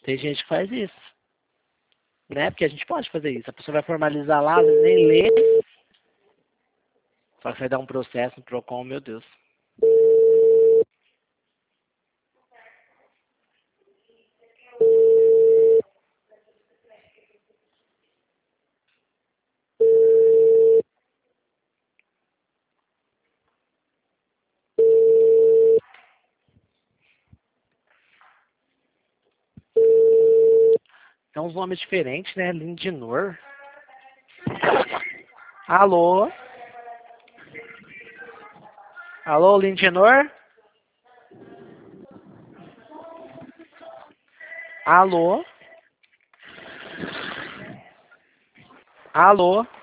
Tem gente que faz isso, né? Porque a gente pode fazer isso. A pessoa vai formalizar lá, às vezes nem lê, só que vai dar um processo no PROCON, meu Deus. É uns nomes diferentes, né? Lindinor. Alô? Alô, Lindinor? Alô? Alô?